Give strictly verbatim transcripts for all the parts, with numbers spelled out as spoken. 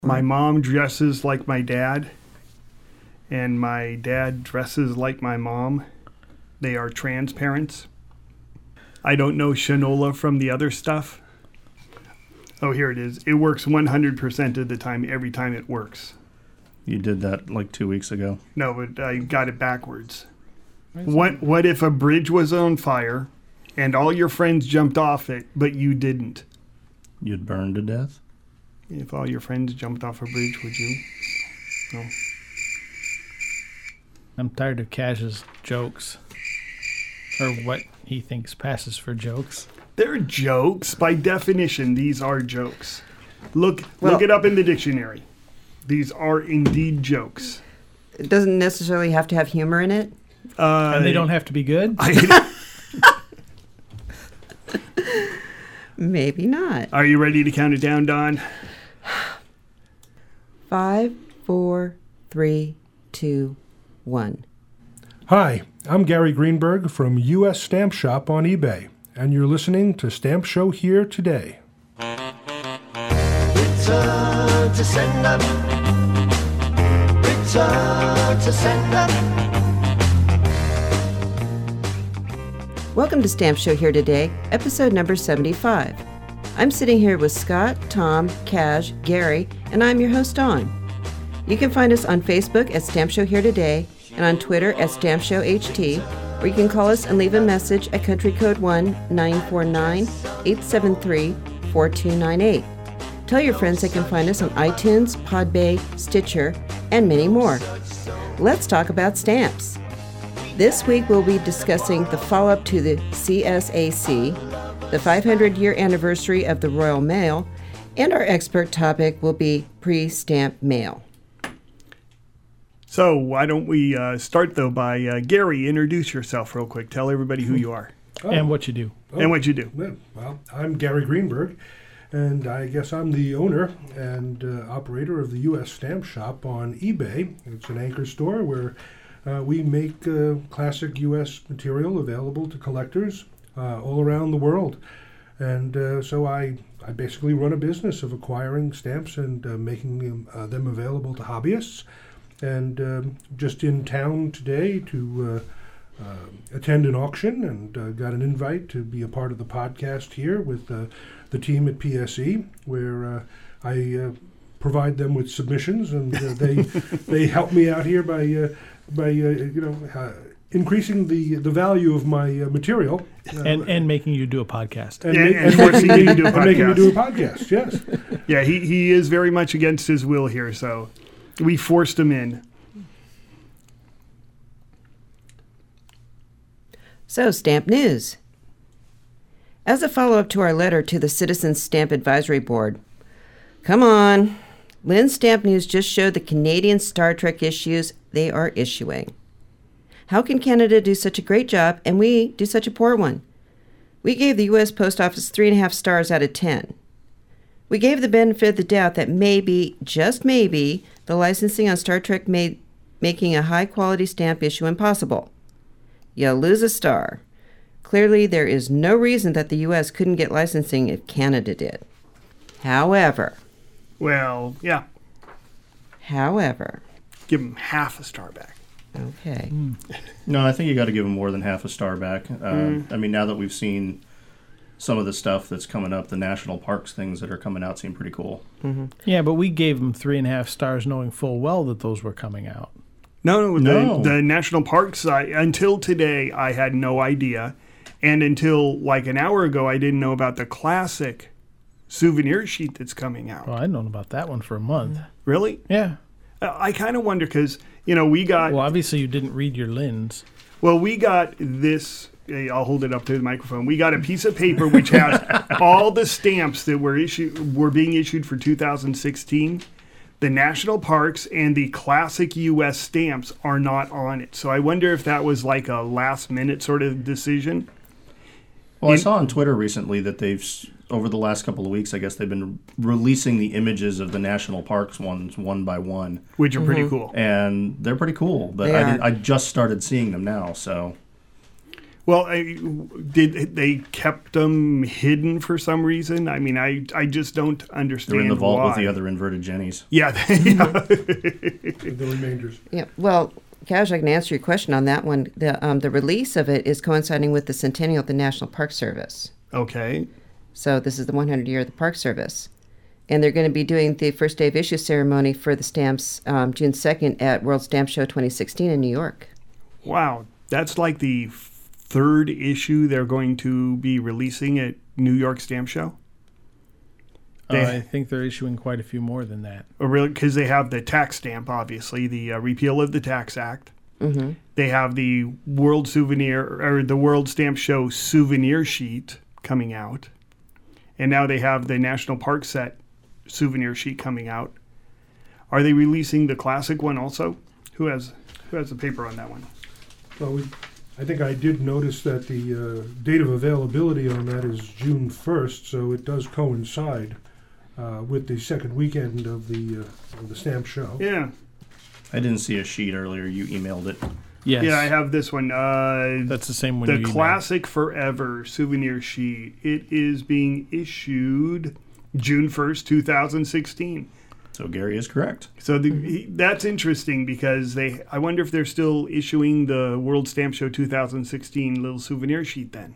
My mom dresses like my dad, and my dad dresses like my mom. They are trans parents. I don't know Shinola from the other stuff. Oh, here it is. It works one hundred percent of the time, every time it works. You did that like two weeks ago. No, but I got it backwards. What What if a bridge was on fire and all your friends jumped off it, but you didn't? You'd burn to death? If all your friends jumped off a bridge, would you? No. I'm tired of Cash's jokes. Or what he thinks passes for jokes. They're jokes. By definition, these are jokes. Look, Well- look it up in the dictionary. These are indeed jokes. It doesn't necessarily have to have humor in it. Uh, And they don't have to be good? I, Maybe not. are you ready to count it down, Don? Five, four, three, two, one. Hi, I'm Gary Greenberg from U S Stamp Shop on eBay, and you're listening to Stamp Show Here Today. Return to sender. Return to sender. Welcome to Stamp Show Here Today, episode number seventy-five. I'm sitting here with Scott, Tom, Cash, Gary, and I'm your host, Dawn. You can find us on Facebook at Stamp Show Here Today and on Twitter at Stamp Show H T, or you can call us and leave a message at country code one nine four nine, eight seven three, four two nine eight. Tell your friends they can find us on iTunes, Podbay, Stitcher, and many more. Let's talk about stamps. This week we'll be discussing the follow-up to the C S A C, the five hundred year anniversary of the Royal Mail, and our expert topic will be pre-stamp mail. So why don't we uh, start, though, by uh, Gary, introduce yourself real quick. Tell everybody who you are And what you do. Oh, and what you do. yeah, well, I'm Gary Greenberg, and I guess I'm the owner and uh, operator of the U S Stamp Shop on eBay. It's an anchor store where uh, we make uh, classic U S material available to collectors uh, all around the world. And uh, so I, I basically run a business of acquiring stamps and uh, making them, uh, them available to hobbyists. And um, just in town today to uh, uh, attend an auction, and uh, got an invite to be a part of the podcast here with uh, the team at P S E, where uh, I uh, provide them with submissions, and uh, they they help me out here by uh, by uh, you know uh, increasing the the value of my uh, material uh, And and making you do a podcast. and, Yeah, ma- and forcing making you to do a and making me podcast. do a podcast. Yes. Yeah, he, he is very much against his will here, so we forced him in. So, Stamp News. As a follow-up to our letter to the Citizens Stamp Advisory Board, come on, Lynn's Stamp News just showed the Canadian Star Trek issues they are issuing. How can Canada do such a great job and we do such a poor one? We gave the U S Post Office three and a half stars out of ten. We gave the benefit of the doubt that maybe, just maybe, the licensing on Star Trek made making a high-quality stamp issue impossible. You lose a star. Clearly, there is no reason that the U S couldn't get licensing if Canada did. However, Well, yeah, however, give him half a star back. okay. No, I think you got to give them more than half a star back. Uh, I mean, now that we've seen some of the stuff that's coming up, the national parks things that are coming out seem pretty cool. Yeah, but we gave them three and a half stars knowing full well that those were coming out. No, no, No. The, the national parks, I, until today, I had no idea. And until like an hour ago, I didn't know about the classic souvenir sheet that's coming out. Well, I'd known about that one for a month. Really? Yeah. Uh, I kind of wonder because, you know, we got, Well, obviously you didn't read your Lynn's. well, we got this, eh, I'll hold it up to the microphone. We got a piece of paper which has all the stamps that were issued, were being issued for two thousand sixteen. The national parks and the classic U S stamps are not on it. So I wonder if that was like a last minute sort of decision. Well, I In- saw on Twitter recently that they've, s- over the last couple of weeks, I guess they've been releasing the images of the national parks ones one by one, Which are pretty cool. and they're pretty cool. But They I, are. did, I just started seeing them now, so Well, I, did they kept them hidden for some reason? I mean, I I just don't understand. They're in the vault why. with the other inverted Jennies. Yeah, yeah. The remainders. Yeah. Well, Cash, I can answer your question on that one. The um, the release of it is coinciding with the centennial of the National Park Service. Okay. So this is the one hundred year of the Park Service. And they're going to be doing the first day of issue ceremony for the stamps um, June second at World Stamp Show twenty sixteen in New York. Wow, that's like the third issue they're going to be releasing at New York Stamp Show. Uh, They- I think they're issuing quite a few more than that. Or really, because they have the tax stamp, obviously, the uh, repeal of the Tax Act. Mm-hmm. They have the World Souvenir or the World Stamp Show souvenir sheet coming out, and now they have the National Park Set souvenir sheet coming out. Are they releasing the classic one also? Who has who has the paper on that one? Well, we, I think I did notice that the uh, date of availability on that is June first, so it does coincide uh, with the second weekend of the uh, of the stamp show. Yeah, I didn't see a sheet earlier. You emailed it. Yes. yeah, I have this one. Uh, That's the same one. the you emailed. Classic Forever souvenir sheet. It is being issued June first, two thousand sixteen. So Gary is correct. So the, he, that's interesting because they. I wonder if they're still issuing the World Stamp Show two thousand sixteen little souvenir sheet then.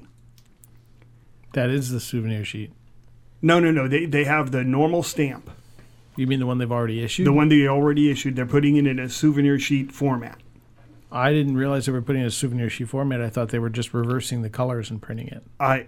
That is the souvenir sheet. No, no, no. They they have the normal stamp, You mean the one they've already issued? the one they already issued. They're putting it in a souvenir sheet format. I didn't realize they were putting it in a souvenir sheet format. I thought they were just reversing the colors and printing it. I.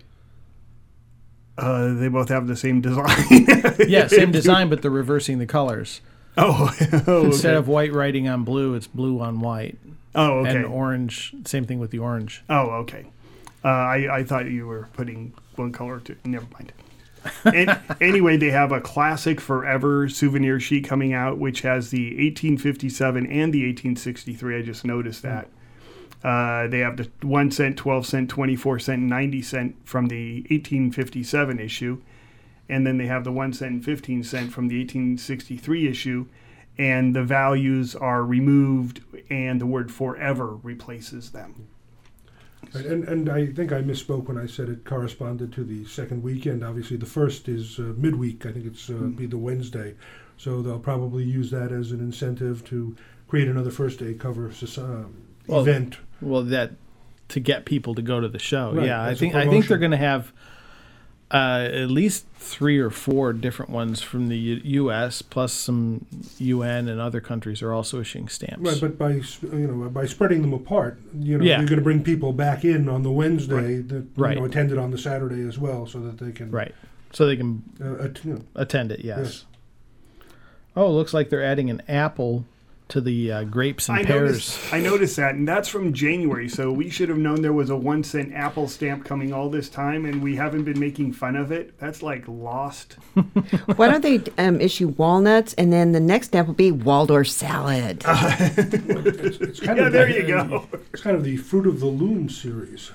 Uh, they both have the same design. Yeah, same design, but they're reversing the colors. Oh, oh, Instead okay. of white writing on blue, it's blue on white. Oh, okay. And orange, same thing with the orange. Oh, okay. Uh, I, I thought you were putting one color to. Never mind. And, anyway, they have a Classic Forever souvenir sheet coming out, which has the eighteen fifty-seven and the eighteen sixty-three. I just noticed that. Uh, they have the one cent, twelve cent, twenty-four cent, and ninety cent from the eighteen fifty-seven issue. And then they have the one cent and fifteen cent from the eighteen sixty-three issue. And the values are removed, and the word forever replaces them. And, and, and I think I misspoke when I said it corresponded to the second weekend. Obviously, the first is uh, midweek. I think it's uh, be the Wednesday. So they'll probably use that as an incentive to create another first day cover uh, Well, event. Well, that to get people to go to the show. Right, yeah, I as a think I think they're promotion. going to have uh, at least three or four different ones from the U- U.S. plus some U N and other countries are also issuing stamps. Right, but by sp- you know by spreading them apart, you know Yeah. you're going to bring people back in on the Wednesday that Right. you know attended on the Saturday as well, so that they can Right. So they can Uh, att- you know, attend it. Yes. Yes. Oh, it looks like they're adding an apple to the uh, grapes and I pears. noticed, I noticed that, and that's from January, so we should have known there was a one cent Apple stamp coming all this time, and we haven't been making fun of it. That's like lost. Why don't they um, issue walnuts, and then the next stamp will be Waldorf salad? it's, it's kind Yeah, of there the, you go. It's kind of the Fruit of the Loom series.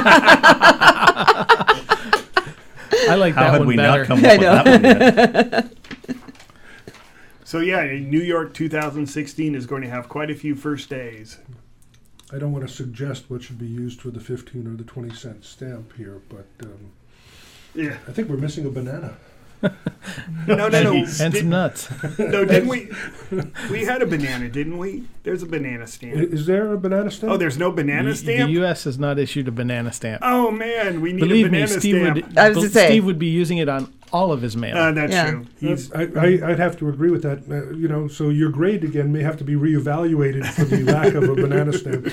I like How that had one we better. not come up with that one yet? So yeah, New York two thousand sixteen is going to have quite a few first days. I don't want to suggest what should be used for the fifteen or the twenty cent stamp here, but um, Yeah. I think we're missing a banana. No, no, no. and some Did- nuts. no, didn't we? We had a banana, didn't we? There's a banana I- stamp. Is there a banana stamp? Oh, there's no banana The- stamp? The U S has not issued a banana stamp. Oh, man, we need Believe a me, banana Steve stamp. would. I was to say. Steve would be using it on all of his mail. Uh, that's Yeah. true. He's, I, I, I'd have to agree with that. Uh, you know, so your grade again may have to be reevaluated for the lack of a banana stamp.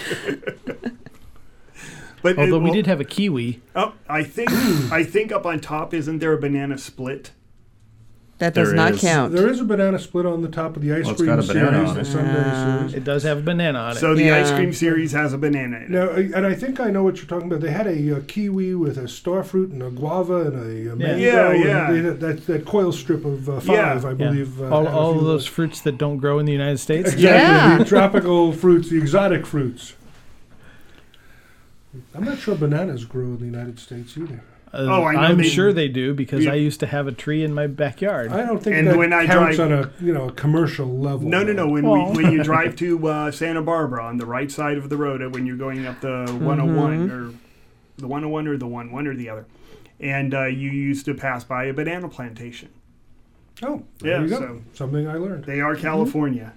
but Although it- we well, did have a kiwi. Oh, I think I think up on top, isn't there a banana split? That does There not is. count. There is a banana split on the top of the ice Well, it's cream got a banana series, on the it. Sunday Ah. series. It does have a banana on it. So the Yeah. ice cream series has a banana in it. Now, I- and I think I know what you're talking about. They had a, uh kiwi with a starfruit and a guava and a, uh mango. Yeah, and yeah. they had that, that coil strip of uh, five, Yeah. I Yeah. believe. Uh, all had a all few of those those. fruits that don't grow in the United States. Exactly, Yeah. the tropical fruits, the exotic fruits. I'm not sure bananas grow in the United States either. Uh, Oh, I know I'm they- sure they do because Yeah. I used to have a tree in my backyard. I don't think And that when I counts drive- on a you know a commercial level. No, no, no. When Well. we when you drive to uh, Santa Barbara on the right side of the road, uh, when you're going up the one oh one or the one oh one or the one one or the other. And uh, you used to pass by a banana plantation. Oh, there Yeah, you go. so- Something I learned. They are California.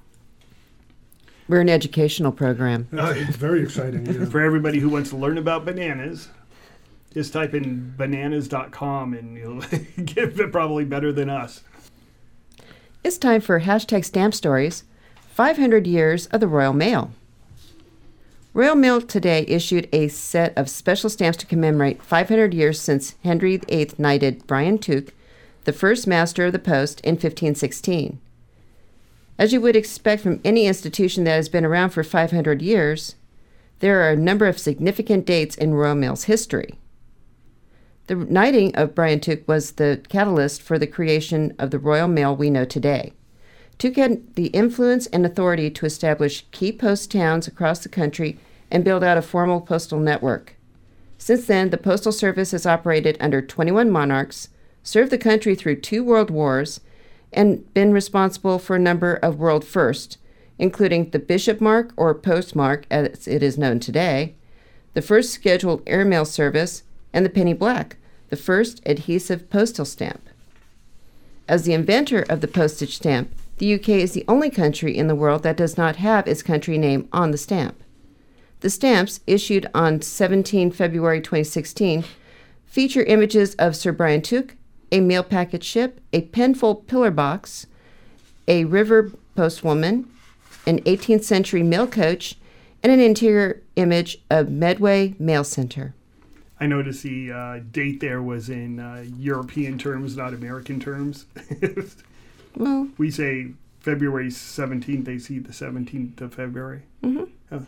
We're an educational program. Uh, it's very exciting. Yeah. For everybody who wants to learn about bananas, just type in bananas dot com and you'll get it probably better than us. It's time for hashtag Stamp Stories, five hundred years of the Royal Mail. Royal Mail today issued a set of special stamps to commemorate five hundred years since Henry the eighth knighted Brian Tuke, the first master of the post, in fifteen sixteen. As you would expect from any institution that has been around for five hundred years, there are a number of significant dates in Royal Mail's history. The knighting of Brian Tuke was the catalyst for the creation of the Royal Mail we know today. Tuke had the influence and authority to establish key post towns across the country and build out a formal postal network. Since then, the Postal Service has operated under twenty-one monarchs, served the country through two world wars, and been responsible for a number of world firsts, including the Bishop Mark, or Postmark as it is known today, the first scheduled airmail service, and the penny black, the first adhesive postal stamp. As the inventor of the postage stamp, the U K is the only country in the world that does not have its country name on the stamp. The stamps, issued on the seventeenth of February twenty sixteen, feature images of Sir Brian Tuke, a mail packet ship, a penfold pillar box, a river postwoman, an eighteenth century mail coach, and an interior image of Medway Mail Center. I noticed the uh, date there was in uh, European terms, not American terms. Well, We say February seventeenth, they see the seventeenth of February. mm-hmm. Oh,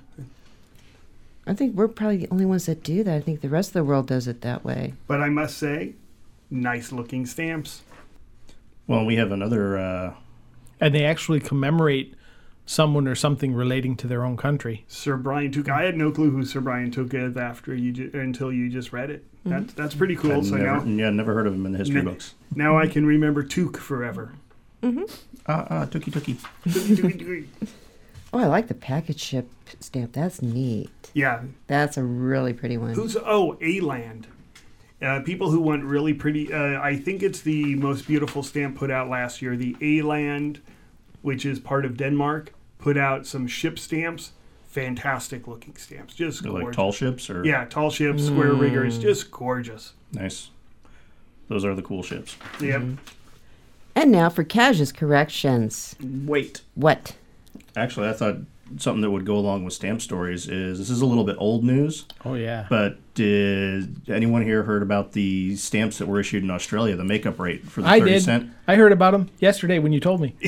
I think we're probably the only ones that do that. I think the rest of the world does it that way. but I must say, nice looking stamps. Well, we have another. Uh, And they actually commemorate someone or something relating to their own country. Sir Brian Tuke. I had no clue who Sir Brian Tuke is after you ju- until you just read it. That's that's pretty cool. I'd So never, now yeah, never heard of him in the history Ne- books. now I can remember Tuke forever. Ah, ah, Tookie Tookie. Oh, I like the package ship stamp. That's neat. Yeah. That's a really pretty one. Who's oh A-Land? Uh, people who want really pretty. Uh, I think it's the most beautiful stamp put out last year. The A-Land, which is part of Denmark, put out some ship stamps. Fantastic looking stamps, just They're gorgeous. like tall ships, or Yeah, tall ships, square riggers, just gorgeous. nice. Those are the cool ships. Yep. And now for Cash's corrections. Wait. What? Actually, I thought something that would go along with stamp stories is this is a little bit old news, Oh, yeah. but did anyone here heard about the stamps that were issued in Australia, the makeup rate for the I thirty did. cent? I heard about them yesterday when you told me.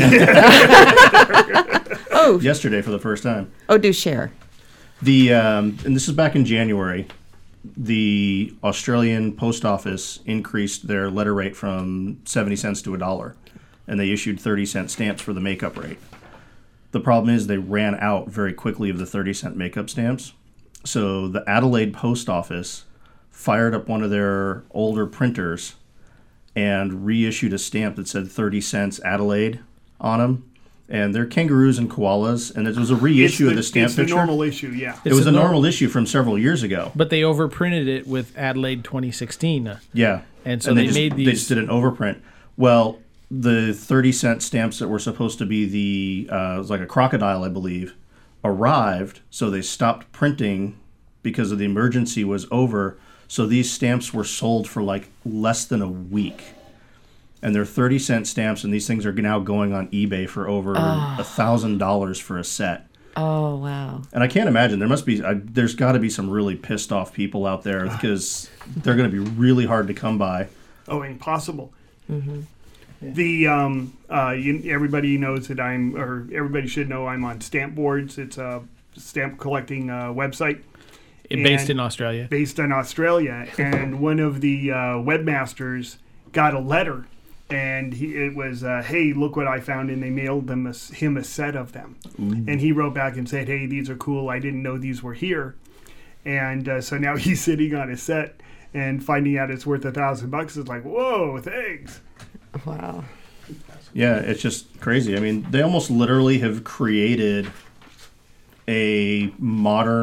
Oh, Yesterday for the first time. oh, do share. The um, and this is back in January. The Australian Post Office increased their letter rate from seventy cents to a dollar, and they issued thirty cent stamps for the makeup rate. The problem is they ran out very quickly of the thirty cent makeup stamps. So the Adelaide Post Office fired up one of their older printers and reissued a stamp that said thirty cents Adelaide on them. And they're kangaroos and koalas, and it was a reissue of the stamp it's the picture. normal issue, yeah. It was It's a a nor- normal issue from several years ago. But they overprinted it with Adelaide twenty sixteen. Yeah. And so they, they just, made they these- just did an overprint. Well, the thirty cent stamps that were supposed to be the, uh, it was like a crocodile, I believe, arrived. So they stopped printing because of the emergency was over. So these stamps were sold for like less than a week. And they're thirty cent stamps, and these things are now going on eBay for over a one thousand dollars for a set. Oh, wow. And I can't imagine there must be I, there's got to be some really pissed off people out there because they're going to be really hard to come by. Oh, impossible. The um, uh, you, everybody knows that I'm, or everybody should know I'm on Stamp Boards. It's a stamp collecting uh, website It, based And- in Australia. based in Australia, and one of the uh, webmasters got a letter, and he, it was, uh, "Hey, look what I found," and they mailed them a, s- him a set of them, and he wrote back and said, "Hey, these are cool. I didn't know these were here," and uh, so now he's sitting on a set and finding out it's worth a thousand bucks. It's like, whoa, thanks. Wow. Yeah, it's just crazy. I mean, they almost literally have created a modern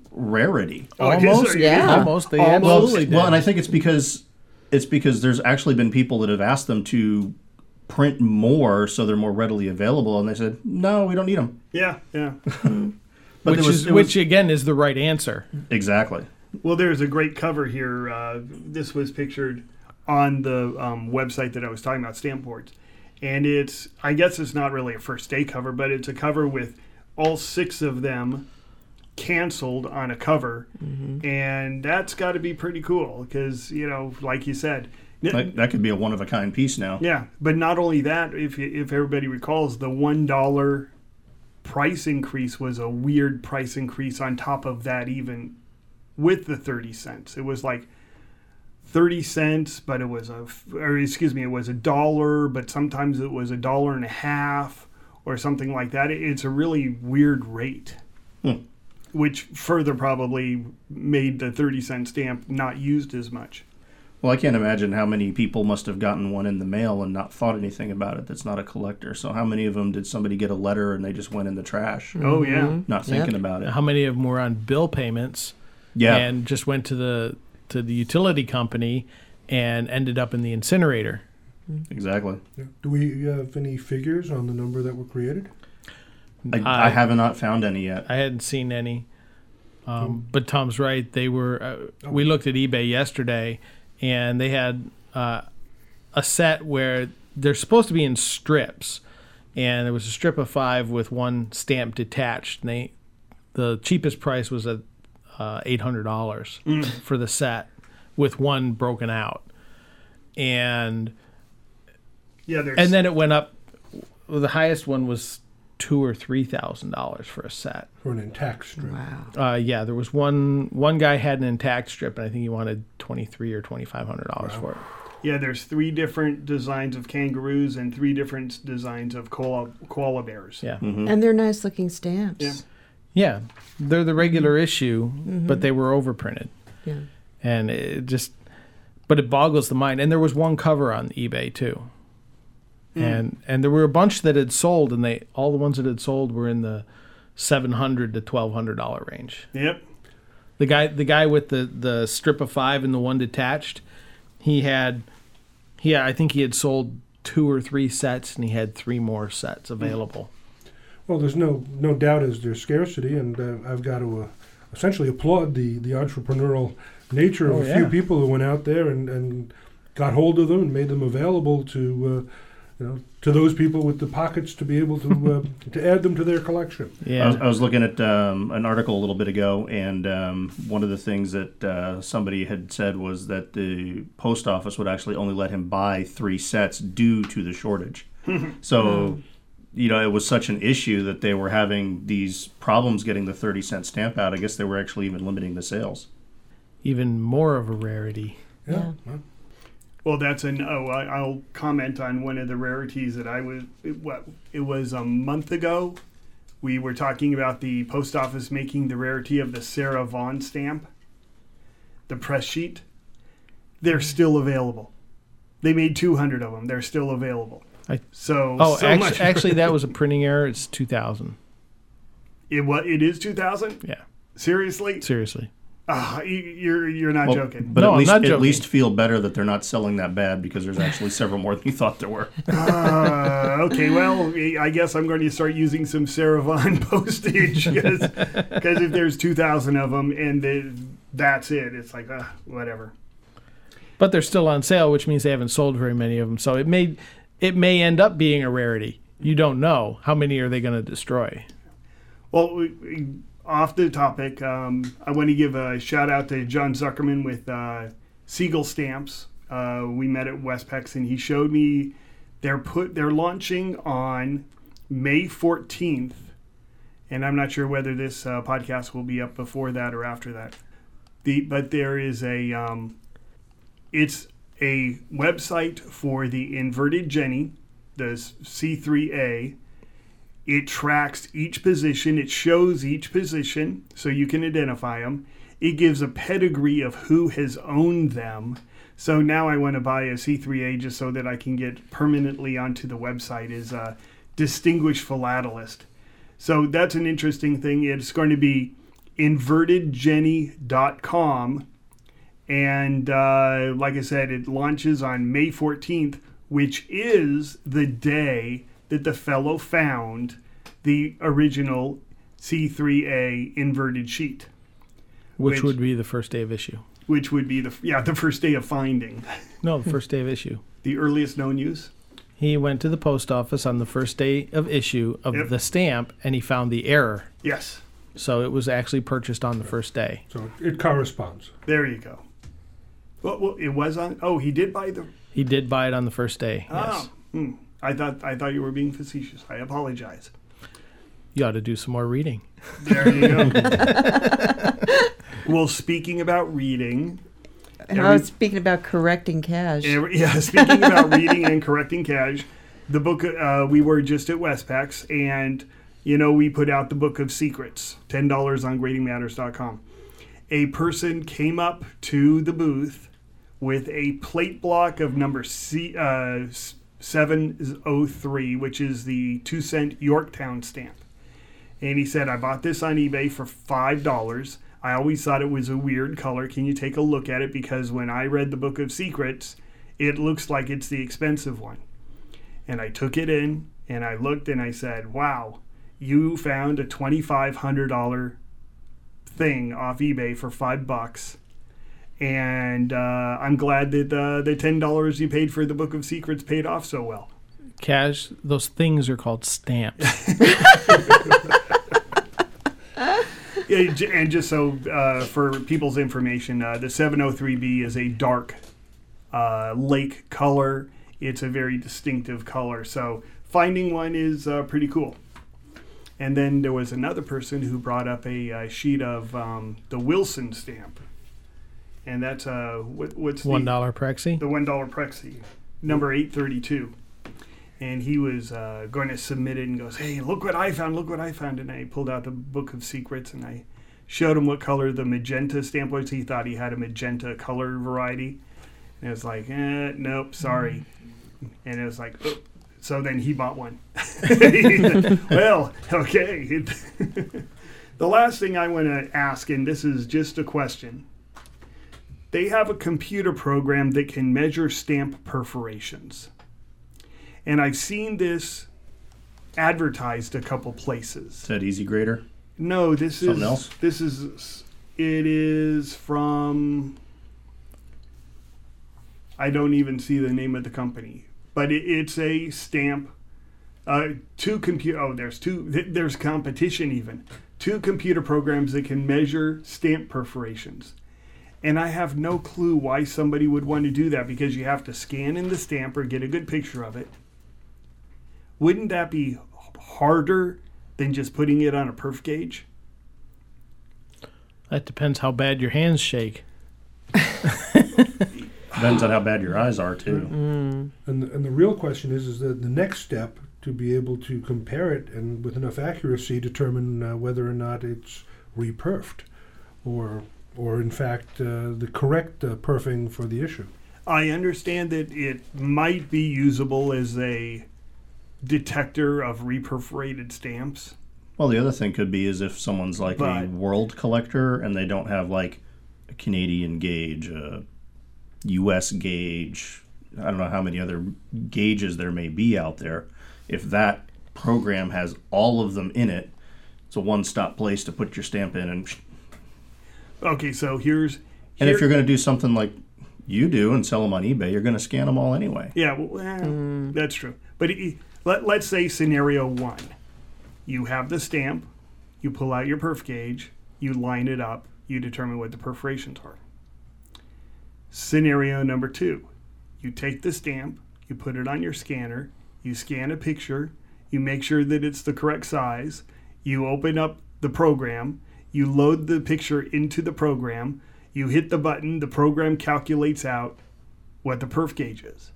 rarity. Oh, it is Almost, a- yeah. almost. They Almost. absolutely did. Well, and I think it's because it's because there's actually been people that have asked them to print more so they're more readily available, and they said, "No, we don't need them." Yeah, yeah. But which there was- is it was- which again is the right answer. exactly. Well, there's a great cover here. Uh, this was pictured on the um, website that I was talking about, Stampboards. And it's, I guess it's not really a first day cover, but it's a cover with all six of them canceled on a cover. Mm-hmm. And that's got to be pretty cool because, you know, like you said, n- That, that could be a one of a kind piece now. yeah, but not only that, if you- if everybody recalls, the one dollar price increase was a weird price increase on top of that, even with the thirty cents. It was like thirty cents, but it was a, or excuse me, it was a dollar, but sometimes it was a dollar and a half or something like that. It- It's a really weird rate, Hmm. which further probably made the thirty cent stamp not used as much. Well, I can't imagine how many people must have gotten one in the mail and not thought anything about it that's not a collector. So how many of them did somebody get a letter and they just went in the trash, Oh, yeah. not thinking Yep. about it? How many of them were on bill payments Yeah. and just went to the to the utility company and ended up in the incinerator? Exactly. Yeah. Do we have any figures on the number that were created? I, I- I have not found any yet. I hadn't seen any. Um, but Tom's right. They were. Uh, we looked at eBay yesterday, and they had uh, a set where they're supposed to be in strips, and there was a strip of five with one stamp detached. And they, the cheapest price was at uh, eight hundred dollars for the set, with one broken out, and Yeah, there's and then it went up. Well, the highest one was two or three thousand dollars for a set. For an intact strip? Wow. Uh, yeah, there was one one guy had an intact strip, and I think he wanted twenty three or twenty five hundred dollars for it. Yeah, there's three different designs of kangaroos and three different designs of koala, koala bears. Yeah, And they're nice looking stamps. Yeah. yeah, they're the regular issue, but they were overprinted, Yeah. and it just, but it boggles the mind. And there was one cover on eBay too, and and there were a bunch that had sold, and they all the ones that had sold were in the seven hundred to twelve hundred dollar range. Yep. The guy, the guy with the, the strip of five and the one detached, he had, yeah, I think he had sold two or three sets, and he had three more sets available. Well, there's no no doubt as there's scarcity, and uh, I've got to uh, essentially applaud the, the entrepreneurial nature of Oh, a few yeah. people who went out there and, and got hold of them and made them available to uh, you know to those people with the pockets to be able to uh, to add them to their collection. Yeah, I was, I was looking at um, an article a little bit ago, and um, one of the things that uh, somebody had said was that the post office would actually only let him buy three sets due to the shortage. So, you know, it was such an issue that they were having these problems getting the thirty cent stamp out. I guess they were actually even limiting the sales. even more of a rarity. Yeah. Well, Well, that's an. Oh, I, I'll comment on one of the rarities that I was. It, what it was a month ago. We were talking about the post office making the rarity of the Sarah Vaughan stamp, the press sheet. They're still available. They made two hundred of them. They're still available. I- so Oh, so actually, much. actually, that was a printing error. It's two thousand. it what it is two thousand. Yeah, Seriously, seriously. Ah, you, you're you're not Well, joking. But No, at I'm least not at joking. least feel better that they're not selling that bad because there's actually several more than you thought there were. Uh, okay, well, I guess I'm going to start using some Sarah Vaughan postage because if there's two thousand of them and the, that's it, it's like, uh, whatever. But they're still on sale, which means they haven't sold very many of them. So it may it may end up being a rarity. You don't know how many are they going to destroy. Well, we, we, off the topic, um, I want to give a shout out to John Zuckerman with uh, Siegel Stamps. Uh, we met at Westpex and he showed me they're put they're launching on May fourteenth, and I'm not sure whether this uh, podcast will be up before that or after that. The but there is a um, it's a website for the inverted Jenny, the C three A. It tracks each position. It shows each position so you can identify them. It gives a pedigree of who has owned them. So now I want to buy a C three A just so that I can get permanently onto the website as a distinguished philatelist. So that's an interesting thing. It's going to be inverted jenny dot com. And uh, like I said, it launches on May fourteenth, which is the day that the fellow found the original C three A inverted sheet. Which, Which- would be the first day of issue. Which would be the yeah the first day of finding, No, the first day of issue. the earliest known use. He went to the post office on the first day of issue of Yep. the stamp, and he found the error. Yes, So it was actually purchased on the first day. So it corresponds. there you go. Well, well it was on. Oh, he did buy the. He did buy it on the first day. Yes. Oh, hmm. I thought I thought you were being facetious. I apologize. You ought to do some more reading. There you go. Well, speaking about reading, And I was speaking about correcting cash. every, yeah, speaking about reading and correcting cash, the book uh, we were just at Westpacs, and you know we put out the Book of Secrets, ten dollars on grading matters dot com. A person came up to the booth with a plate block of number C, uh, seven oh three, which is the two cent Yorktown stamp. And he said, I bought this on eBay for five dollars. I always thought it was a weird color. Can you take a look at it? Because when I read the Book of Secrets, it looks like it's the expensive one. And I took it in, and I looked, and I said, wow, you found a twenty-five hundred dollars thing off eBay for five bucks. And uh, I'm glad that uh, the ten dollars you paid for the Book of Secrets paid off so well. Cash, those things are called stamps. Yeah, j- and just so uh, for people's information, uh, the seven oh three B is a dark uh, lake color. It's a very distinctive color. So finding one is uh, pretty cool. And then there was another person who brought up a uh, sheet of um, the Wilson stamp. And that's uh, what, what's One the, dollar Prexy. the one dollar Prexy, number eight thirty-two. And he was uh, going to submit it and goes, hey, look what I found, look what I found. And I pulled out the Book of Secrets and I showed him what color the magenta stamp was. He thought he had a magenta color variety. And it was like, eh, nope, sorry. And it was like, oh. So then he bought one. Well, okay. The last thing I want to ask, and this is just a question. They have a computer program that can measure stamp perforations. And I've seen this advertised a couple places. Is that Easy Grader? No, this Something is else? this is it is from I don't even see the name of the company, but it, it's a stamp. Uh, two computer. Oh, there's two. th- There's competition even. Two computer programs that can measure stamp perforations. And I have no clue why somebody would want to do that, because you have to scan in the stamp or get a good picture of it. Wouldn't that be harder than just putting it on a perf gauge? That depends how bad your hands shake. Depends on how bad your eyes are, too. And the, and the real question is, is that the next step to be able to compare it and with enough accuracy determine uh, whether or not it's reperfed or, or in fact, uh, the correct uh, perfing for the issue. I understand that it might be usable as a detector of reperforated stamps. Well, the other thing could be is if someone's like a But- world collector and they don't have like a Canadian gauge, a U S gauge, I don't know how many other gauges there may be out there. If that program has all of them in it, it's a one-stop place to put your stamp in. And Okay, so here's... and here- if you're going to do something like you do and sell them on eBay, you're going to scan them all anyway. Yeah, well, eh, that's true. But it, let, let's say scenario one. You have the stamp, you pull out your perf gauge, you line it up, you determine what the perforations are. Scenario number two. You take the stamp, you put it on your scanner, you scan a picture, you make sure that it's the correct size, you open up the program, you load the picture into the program, you hit the button, the program calculates out what the perf gauge is.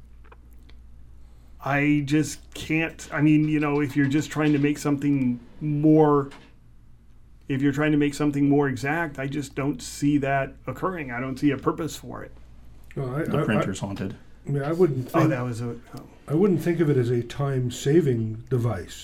I just can't, I mean, you know, if you're just trying to make something more, if you're trying to make something more exact, I just don't see that occurring. I don't see a purpose for it. Well, I, The I- printer's haunted. I, I mean, I wouldn't Oh, think, that was a, oh. I wouldn't think of it as a time-saving device.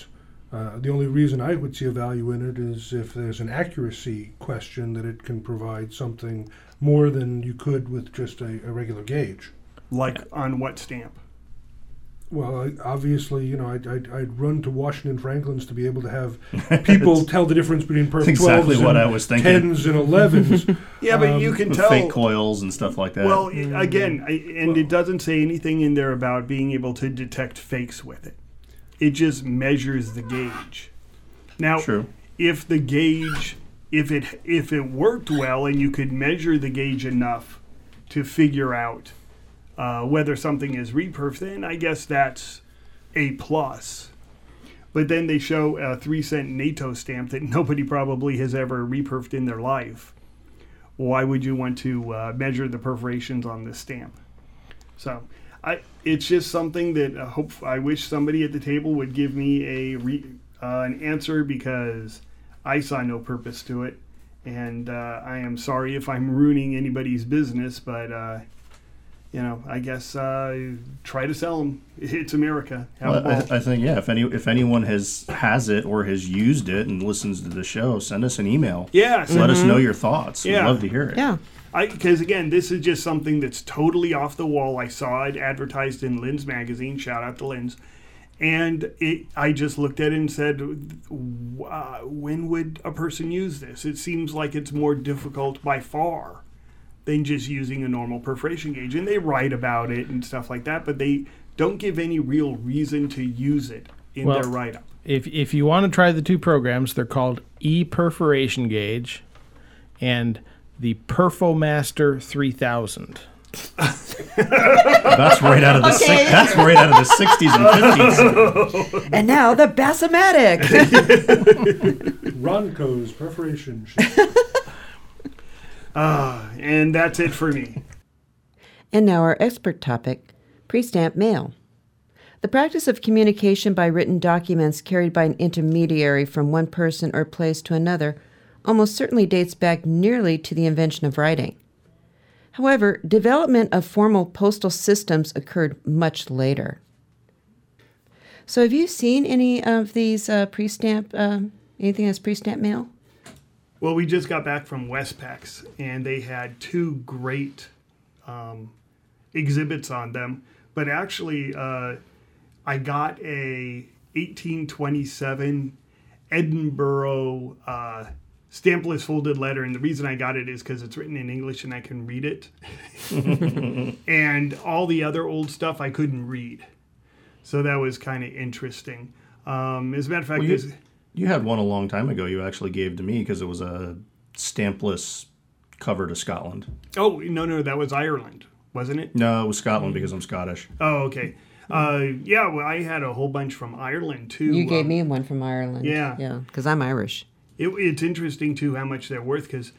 Uh, the only reason I would see a value in it is if there's an accuracy question that it can provide something more than you could with just a, a regular gauge. Like on what stamp? Well, I, obviously, you know, I'd, I'd, I'd run to Washington Franklin's to be able to have people tell the difference between perfect exactly twelves what and I was thinking. tens and elevens. Yeah, but Um, you can With tell. fake coils and stuff like that. Well, i- again, I, and Well- it doesn't say anything in there about being able to detect fakes with it. It just measures the gauge. Now, True. if the gauge, if it if it worked well and you could measure the gauge enough to figure out uh, whether something is reperf, then I guess that's a plus. But then they show a three cent NATO stamp that nobody probably has ever reperfed in their life. Why would you want to uh, measure the perforations on this stamp? So, I it's just something that I hope I wish somebody at the table would give me a re, uh, an answer, because I saw no purpose to it, and uh, I am sorry if I'm ruining anybody's business, but uh, you know, I guess uh, try to sell them. It's America. Have a Well, ball. I, I think yeah. If any if anyone has has it or has used it and listens to the show, send us an email. yeah, so Let us know your thoughts. Yeah. We'd love to hear it. Yeah. because again, this is just something that's totally off the wall. I saw it advertised in Lynn's magazine. Shout out to Lynn's. And it, I just looked at it and said, uh, when would a person use this? It seems like it's more difficult by far than just using a normal perforation gauge. And they write about it and stuff like that, but they don't give any real reason to use it in Well, their write-up. If if you want to try the two programs, they're called e-perforation gauge and the Perfomaster three thousand. That's right out of the Okay. six, that's right out of the sixties and fifties. And now the Bassomatic. Ronco's perforation sheet. Uh, and that's it for me. And now our expert topic, pre-stamp mail. The practice of communication by written documents carried by an intermediary from one person or place to another almost certainly dates back nearly to the invention of writing. However, development of formal postal systems occurred much later. So have you seen any of these uh, pre-stamp, um, anything that's pre-stamp mail? Well, we just got back from Westpax, and they had two great um, exhibits on them. But actually, uh, I got a eighteen twenty-seven Edinburgh uh, stampless folded letter, and the reason I got it is because it's written in English and I can read it. And all the other old stuff I couldn't read. So that was kind of interesting. Um, as a matter of fact, Well, this... you, you had one a long time ago you actually gave to me because it was a stampless cover to Scotland. Oh, no, no, that was Ireland, wasn't it? No, it was Scotland because I'm Scottish. Oh, okay. Uh, yeah, well, I had a whole bunch from Ireland, too. You gave Um, me one from Ireland. yeah. Yeah, because I'm Irish. It, it's interesting, too, how much they're worth, because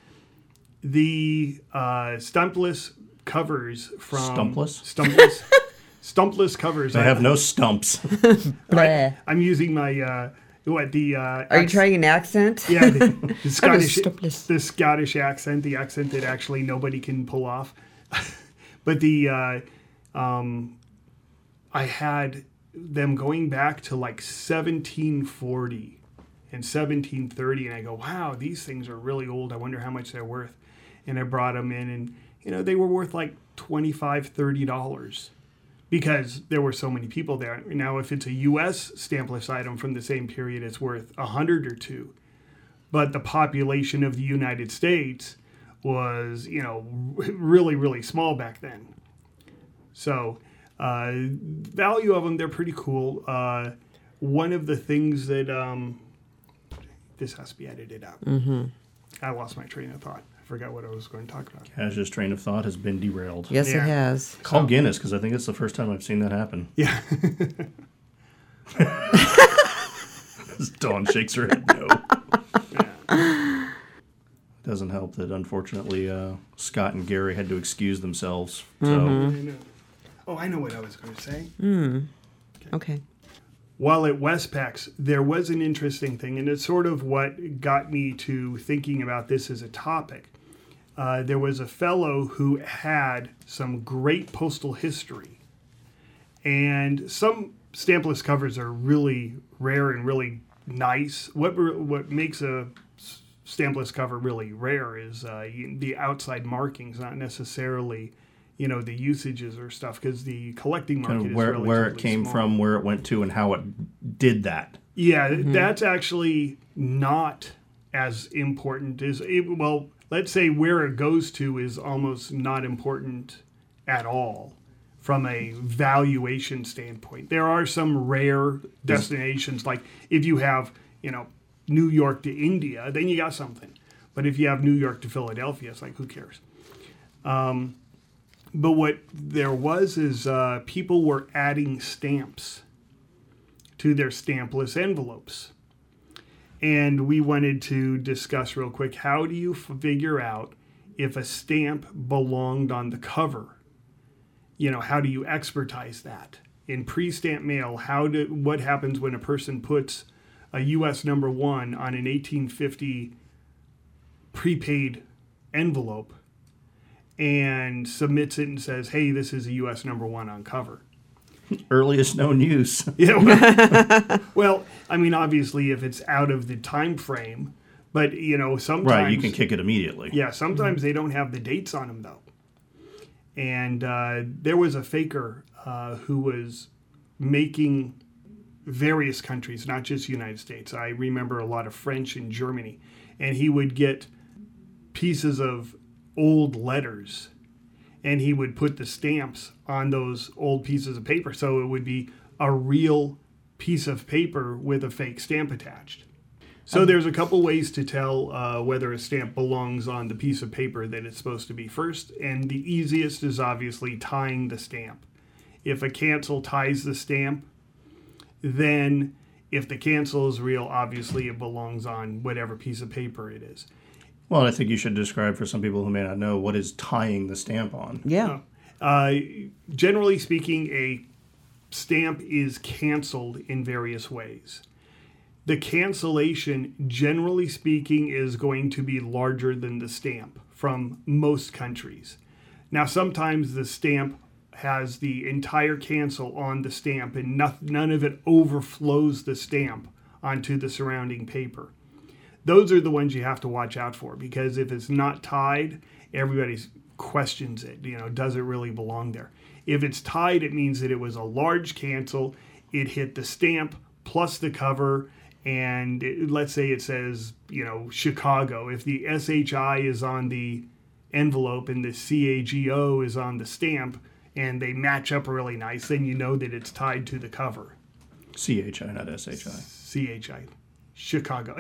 the uh, stumpless covers from... Stumpless? Stumpless. Stumpless covers. They I- have no stumps. Bleh. I'm using my... Uh, what, the... Uh, Are you acc- trying an accent? Yeah, the, the Scottish, stumpless. the Scottish accent, the accent that actually nobody can pull off. But the, uh, um, I had them going back to like seventeen forty and seventeen thirty, and I go, wow, these things are really old. I wonder how much they're worth. And I brought them in, and you know they were worth like twenty-five dollars, thirty dollars. Because there were so many people there. Now, if it's a U S stampless item from the same period, it's worth a hundred or two. But the population of the United States was, you know, really, really small back then. So, uh, value of them, they're pretty cool. Uh, one of the things that, um, this has to be edited out. Mm-hmm. I lost my train of thought. I forgot what I was going to talk about. Cash's train of thought has been derailed. Yes, Yeah. it has. Call Guinness because I think it's the first time I've seen that happen. Yeah. Dawn shakes her head no. Doesn't help that unfortunately uh, Scott and Gary had to excuse themselves. So I know. Oh, I know what I was going to say. Okay. While at Westpax, there was an interesting thing, and it's sort of what got me to thinking about this as a topic. Uh, there was a fellow who had some great postal history, and some stampless covers are really rare and really nice. What re- what makes a s- stampless cover really rare is uh, y- the outside markings, not necessarily, you know, the usages or stuff, because the collecting market Kind of is where where it relatively came small. from, where it went to, and how it did that. Yeah, that's actually not as important as it, well. Let's say where it goes to is almost not important at all from a valuation standpoint. There are some rare destinations, like if you have, you know, New York to India, then you got something. But if you have New York to Philadelphia, it's like, who cares? Um, but what there was is uh, people were adding stamps to their stampless envelopes. And we wanted to discuss real quick, how do you figure out if a stamp belonged on the cover? You know, how do you expertise that? In pre-stamp mail, how do, what happens when a person puts a U S number one on an eighteen fifty prepaid envelope and submits it and says, hey, this is a U S number one on cover? Earliest known use. Yeah. Well, well, I mean, obviously, if it's out of the time frame, but you know, sometimes Right, you can kick it immediately. Yeah, sometimes they don't have the dates on them though. And uh, there was a faker uh, who was making various countries, not just United States. I remember a lot of French and Germany, and he would get pieces of old letters, and he would put the stamps on those old pieces of paper. So it would be a real piece of paper with a fake stamp attached. So there's a couple ways to tell uh, whether a stamp belongs on the piece of paper that it's supposed to be first. And the easiest is obviously tying the stamp. If a cancel ties the stamp, then if the cancel is real, obviously it belongs on whatever piece of paper it is. Well, I think you should describe for some people who may not know what is tying the stamp on. Yeah. Uh, generally speaking, a stamp is canceled in various ways. The cancellation, generally speaking, is going to be larger than the stamp from most countries. Now, sometimes the stamp has the entire cancel on the stamp and no, none of it overflows the stamp onto the surrounding paper. Those are the ones you have to watch out for, because if it's not tied, everybody questions it. You know, does it really belong there? If it's tied, it means that it was a large cancel. It hit the stamp plus the cover, and it, let's say it says, you know, Chicago. If the S H I is on the envelope and the C A G O is on the stamp, and they match up really nice, then you know that it's tied to the cover. C H I, not S H I. C H I. Chicago.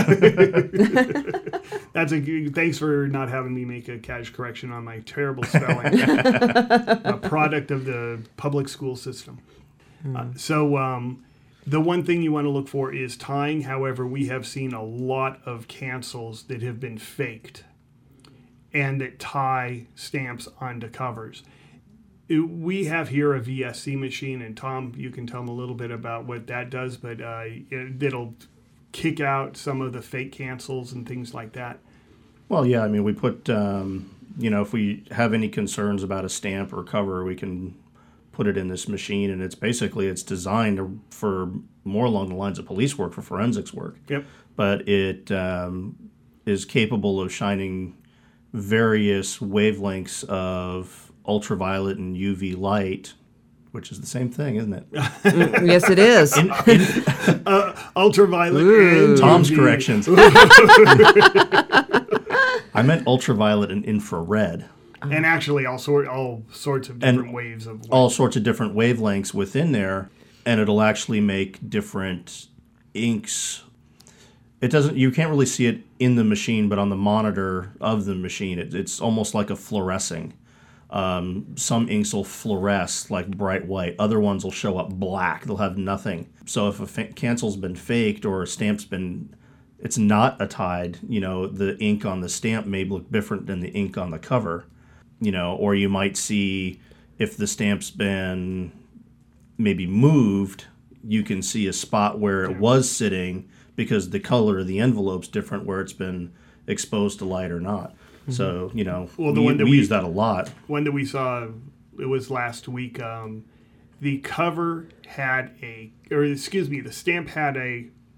That's a good, thanks for not having me make a cash correction on my terrible spelling. A product of the public school system. Mm. Uh, so um, the one thing you want to look for is tying. However, we have seen a lot of cancels that have been faked and that tie stamps onto covers. It, we have here a V S C machine, and Tom, you can tell them a little bit about what that does, but uh, it, it'll kick out some of the fake cancels and things like that. Well, yeah, I mean, we put, um, you know, if we have any concerns about a stamp or cover, we can put it in this machine, and it's basically, it's designed for more along the lines of police work, for forensics work. Yep. But it um, is capable of shining various wavelengths of ultraviolet and U V light, which is the same thing, isn't it? Mm, yes, it is. In, in, uh, ultraviolet Ooh. and Tom's U V. corrections. I meant ultraviolet and infrared. And actually all sort all sorts of different And waves of light. all sorts of different wavelengths within there, and it'll actually make different inks. It doesn't. You can't really see it in the machine, but on the monitor of the machine, it, it's almost like a fluorescing. Um, some inks will fluoresce like bright white. Other ones will show up black. They'll have nothing. So if a fa- cancel's been faked or a stamp's been, it's not a tied, you know, the ink on the stamp may look different than the ink on the cover, you know, or you might see if the stamp's been maybe moved, you can see a spot where it was sitting because the color of the envelope's different where it's been exposed to light or not. So, you know, Well, the we, one that we we- use that a lot. One that we saw, it was last week. Um, the cover had a, or excuse me, the stamp had a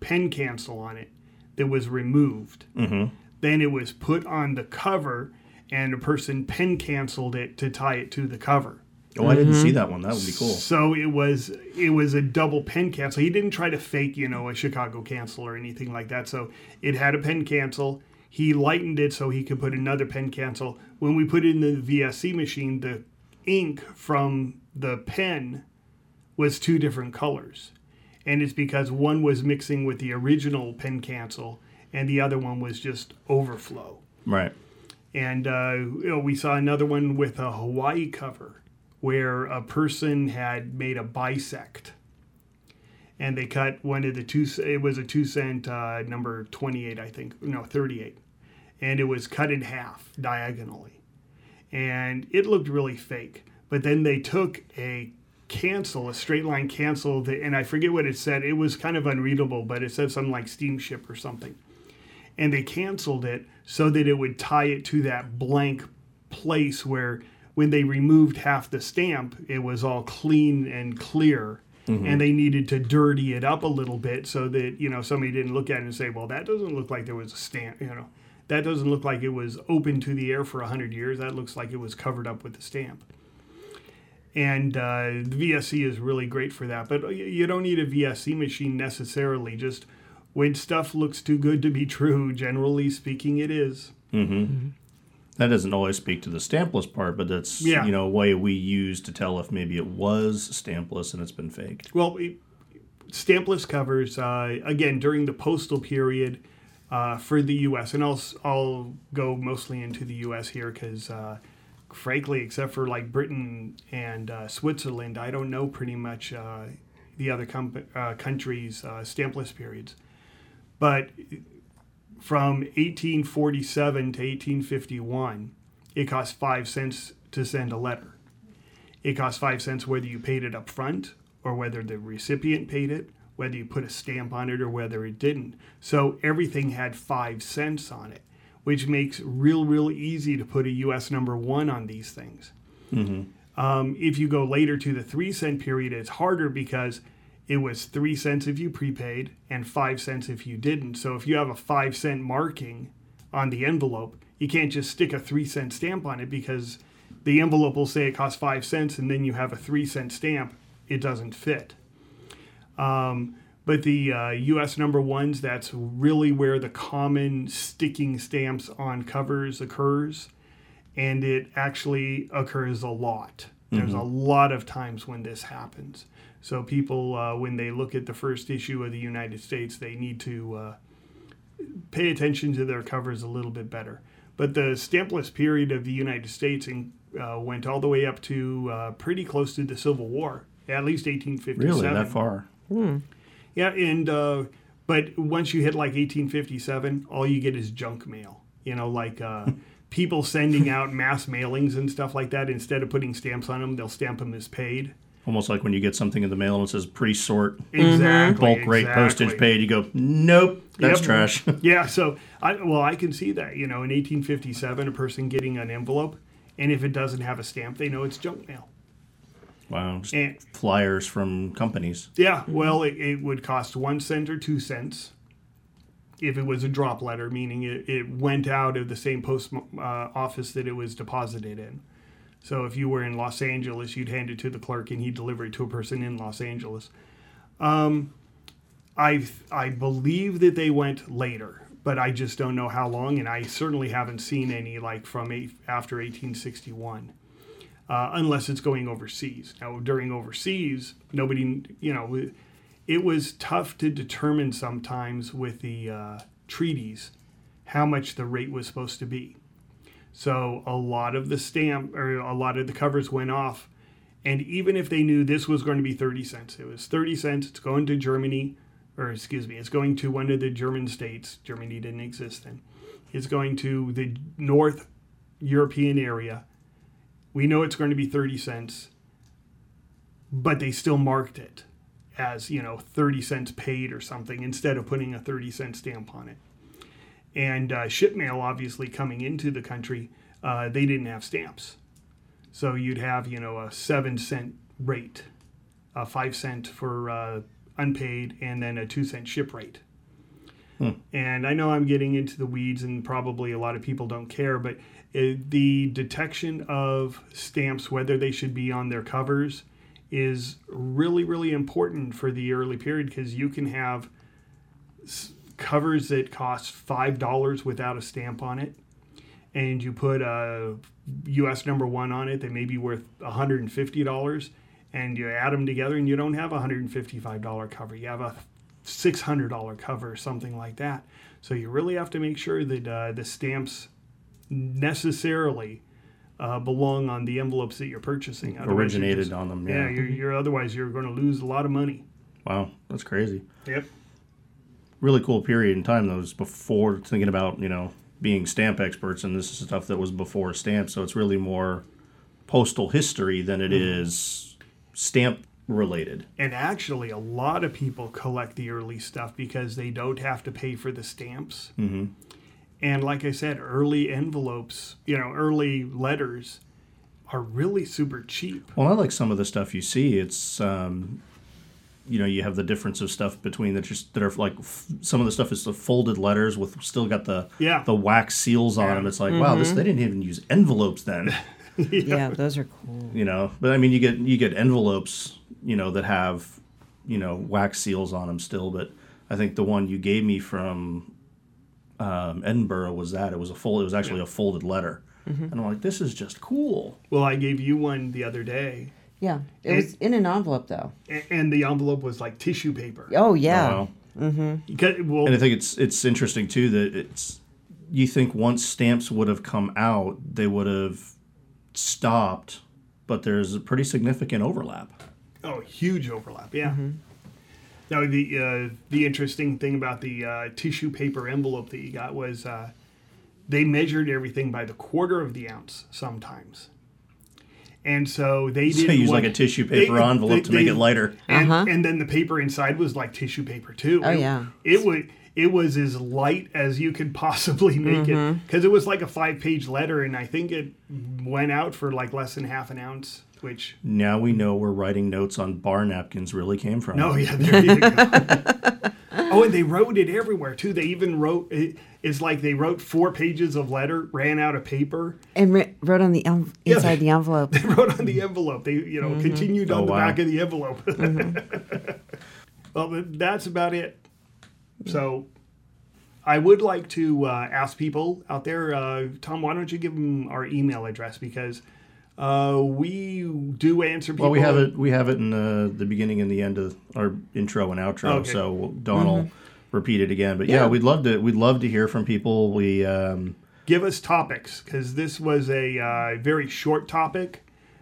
pen cancel on it that was removed. Mm-hmm. Then it was put on the cover, and a person pen canceled it to tie it to the cover. Oh, I didn't see that one. That would be cool. So it was it was a double pen cancel. He didn't try to fake, you know, a Chicago cancel or anything like that. So it had a pen cancel. He lightened it so he could put another pen cancel. When we put it in the V S C machine, the ink from the pen was two different colors. And it's because one was mixing with the original pen cancel and the other one was just overflow. Right. And uh, you know, we saw another one with a Hawaii cover where a person had made a bisect, and they cut one of the two. It was a two cent uh, number twenty-eight, I think, no thirty-eight, and it was cut in half diagonally, and it looked really fake. But then they took a cancel, a straight line cancel, that, and I forget what it said. It was kind of unreadable, but it said something like steamship or something. And they canceled it so that it would tie it to that blank place where when they removed half the stamp, it was all clean and clear. Mm-hmm. And they needed to dirty it up a little bit so that, you know, somebody didn't look at it and say, well, that doesn't look like there was a stamp, you know. That doesn't look like it was open to the air for one hundred years. That looks like it was covered up with the stamp. And uh, the V S C is really great for that. But you don't need a V S C machine necessarily. Just when stuff looks too good to be true, generally speaking, it is. Mm-hmm. Mm-hmm. That doesn't always speak to the stampless part, but that's yeah. you know a way we use to tell if maybe it was stampless and it's been faked. Well, it, stampless covers, uh, again, during the postal period uh, for the U S, and I'll, I'll go mostly into the U S here because, uh, frankly, except for like Britain and uh, Switzerland, I don't know pretty much uh, the other com- uh, countries' uh, stampless periods. But from eighteen forty-seven to eighteen fifty-one, it cost five cents to send a letter. It cost five cents whether you paid it up front or whether the recipient paid it, whether you put a stamp on it or whether it didn't. So everything had five cents on it, which makes real, real easy to put a U S number one on these things. Mm-hmm. Um, if you go later to the three cent period, it's harder because it was three cents if you prepaid and five cents if you didn't. So if you have a five cent marking on the envelope, you can't just stick a three cent stamp on it because the envelope will say it costs five cents and then you have a three cent stamp. It doesn't fit. Um, but the uh, U S number ones, that's really where the common sticking stamps on covers occurs. And it actually occurs a lot. There's mm-hmm. a lot of times when this happens. So people, uh, when they look at the first issue of the United States, they need to uh, pay attention to their covers a little bit better. But the stampless period of the United States in, uh, went all the way up to uh, pretty close to the Civil War, at least eighteen fifty-seven. Really, that far? Hmm. Yeah, and uh, but once you hit like eighteen fifty-seven, all you get is junk mail. You know, like uh, people sending out mass mailings and stuff like that. Instead of putting stamps on them, they'll stamp them as paid. Almost like when you get something in the mail and it says pre-sort, exactly, bulk rate, exactly. postage paid. You go, nope, that's Yep. trash. Yeah, so I well, I can see that. You know, in eighteen fifty-seven, a person getting an envelope, and if it doesn't have a stamp, they know it's junk mail. Wow, just And flyers from companies. yeah, well, it, it would cost one cent or two cents if it was a drop letter, meaning it, it went out of the same post uh, office that it was deposited in. So if you were in Los Angeles, you'd hand it to the clerk and he'd deliver it to a person in Los Angeles. Um, I I believe that they went later, but I just don't know how long, and I certainly haven't seen any like from eight, after eighteen sixty-one, uh, unless it's going overseas. Now, during overseas, nobody, you know, it was tough to determine sometimes with the uh, treaties how much the rate was supposed to be. So a lot of the stamp or a lot of the covers went off. And even if they knew this was going to be thirty cents, it was thirty cents, it's going to Germany, or excuse me, it's going to one of the German states. Germany didn't exist then. It's going to the North European area. We know it's going to be thirty cents, but they still marked it as, you know, thirty cents paid or something instead of putting a thirty cent stamp on it. And uh, ship mail, obviously, coming into the country, uh, they didn't have stamps. So you'd have, you know, a seven cent rate, a five cent for uh, unpaid, and then a two cent ship rate. And I know I'm getting into the weeds, and probably a lot of people don't care, but uh, the detection of stamps, whether they should be on their covers, is really, really important for the early period, because you can have s- covers that cost five dollars without a stamp on it, and you put a U S number one on it that may be worth one hundred fifty dollars, and you add them together and you don't have a one hundred fifty-five dollars cover. You have a six hundred dollars cover or something like that. So you really have to make sure that uh, the stamps necessarily uh, belong on the envelopes that you're purchasing. Otherwise you're Originated just- on them. Yeah, Yeah. you're, you're otherwise you're going to lose a lot of money. Wow, that's crazy. Yep. Really cool period in time. That was before thinking about, you know, being stamp experts, and this is stuff that was before stamps. So it's really more postal history than it is stamp related. And actually, a lot of people collect the early stuff because they don't have to pay for the stamps. Mm-hmm. And like I said, early envelopes, you know, early letters are really super cheap. Well, I like some of the stuff you see. It's, um, you know, you have the difference of stuff between that just that are like f- some of the stuff is the folded letters with still got the Yeah. the wax seals on Yeah. them. It's like, wow, this they didn't even use envelopes then, Yeah, those are cool. you know. But I mean, you get you get envelopes, you know, that have, you know, wax seals on them still. But I think the one you gave me from um, Edinburgh was that it was a fold. It was actually a folded letter, and I'm like, this is just cool. Well, I gave you one the other day, Yeah, it was in an envelope though. a- and the envelope was like tissue paper. Oh yeah. Oh, wow. Because, well, And I think it's it's interesting too that it's you think once stamps would have come out, they would have stopped, but there's a pretty significant overlap. oh, huge overlap. Yeah. Now, the uh, the interesting thing about the uh, tissue paper envelope that you got was uh, they measured everything by the quarter of the ounce sometimes. And so they So didn't use want- like a tissue paper they- envelope they- to make they- it lighter. And, Uh-huh. and then the paper inside was like tissue paper too. Oh, It- yeah. It was it was as light as you could possibly make Mm-hmm. it, because it was like a five page letter, and I think it went out for like less than half an ounce. Which Now we know where writing notes on bar napkins really came from. no, yeah, there you go. Oh, and they wrote it everywhere too. They even wrote it. It's like they wrote four pages of letter, ran out of paper. And ri- wrote on the en- Yeah. inside the envelope. They wrote on the envelope. They, you know, Mm-hmm. continued on Oh, the wow. back of the envelope. Well, but that's about it. So, I would like to uh, ask people out there, uh, Tom, why don't you give them our email address, because uh, we do answer people. Well, we have it. We have it in the, the beginning and the end of our intro and outro. Okay. So Dawn will repeat it again. But yeah. Yeah. we'd love to. We'd love to hear from people. We um, Give us topics, because this was a uh, very short topic.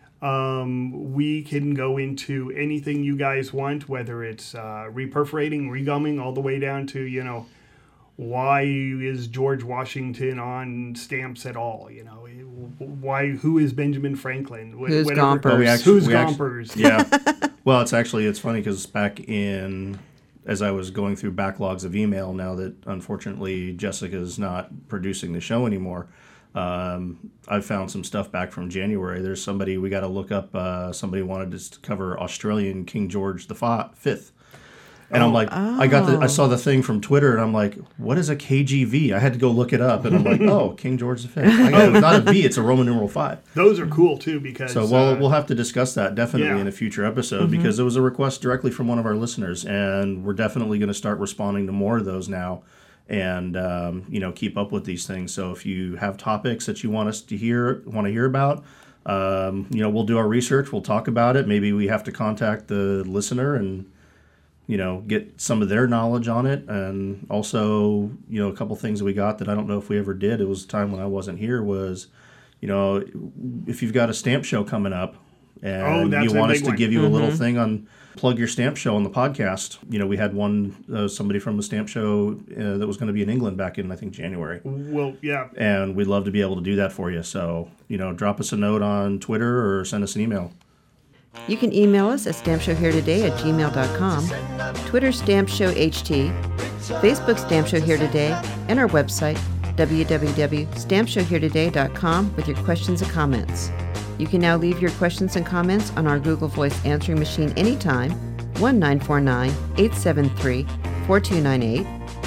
Um, we can go into anything you guys want, whether it's uh, reperforating, regumming, all the way down to, you know, why is George Washington on stamps at all? You know, why? Who is Benjamin Franklin? Wh- Who's whatever. Gompers? Well, we actually- Who's we actu- Gompers? Yeah. Well, it's actually it's funny because back in as I was going through backlogs of email now that unfortunately Jessica's not producing the show anymore, um, I found some stuff back from January. There's somebody we got to look up. Uh, somebody wanted us to cover Australian King George the fi- Fifth. And I'm like, I got the, I saw the thing from Twitter, and I'm like, what is a K G V? I had to go look it up, and I'm like, oh, King George the Fifth. I got, it's not a V, it's a Roman numeral five. Those are cool too, because So we'll uh, we'll have to discuss that definitely yeah. in a future episode because it was a request directly from one of our listeners, and we're definitely going to start responding to more of those now, and um, you know keep up with these things. So if you have topics that you want us to hear want to hear about, um, you know we'll do our research, we'll talk about it. Maybe we have to contact the listener and you know get some of their knowledge on it, and also you know a couple things that we got that I don't know if we ever did. It was a time when I wasn't here was. You know, if you've got a stamp show coming up and Oh, that's you a want us big to one. give you a little thing on plug your stamp show on the podcast, you know, we had one, uh, somebody from a stamp show uh, that was going to be in England back in, I think, January. well, yeah. And we'd love to be able to do that for you. So, you know, drop us a note on Twitter or send us an email. You can email us at stampshowheretoday at gmail dot com, Twitter Stamp Show H T, Facebook Stamp Show Here Today, and our website, w w w dot stamp show here today dot com, with your questions and comments. You can now leave your questions and comments on our Google Voice answering machine anytime, one nine four nine, eight seven three, four two nine eight,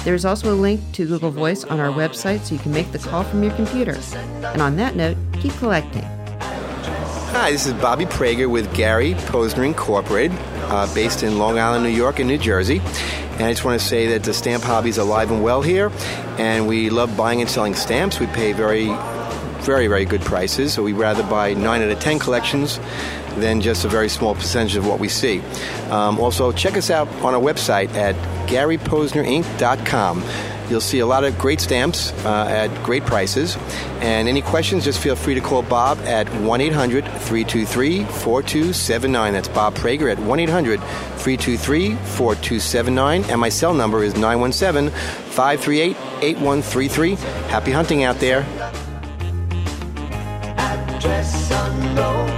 There's also a link to Google Voice on our website so you can make the call from your computer. And on that note, keep collecting. Hi, this is Bobby Prager with Gary Posner Incorporated, uh, based in Long Island, New York, and New Jersey. And I just want to say that the stamp hobby is alive and well here, and we love buying and selling stamps. We pay very, very, very good prices, so we'd rather buy nine out of ten collections than just a very small percentage of what we see. Um, also, check us out on our website at gary posner inc dot com. You'll see a lot of great stamps uh, at great prices. And any questions, just feel free to call Bob at one eight hundred three two three four two seven nine. That's Bob Prager at one eight hundred three two three four two seven nine. And my cell number is nine one seven five three eight eight one three three. Happy hunting out there. Address unknown.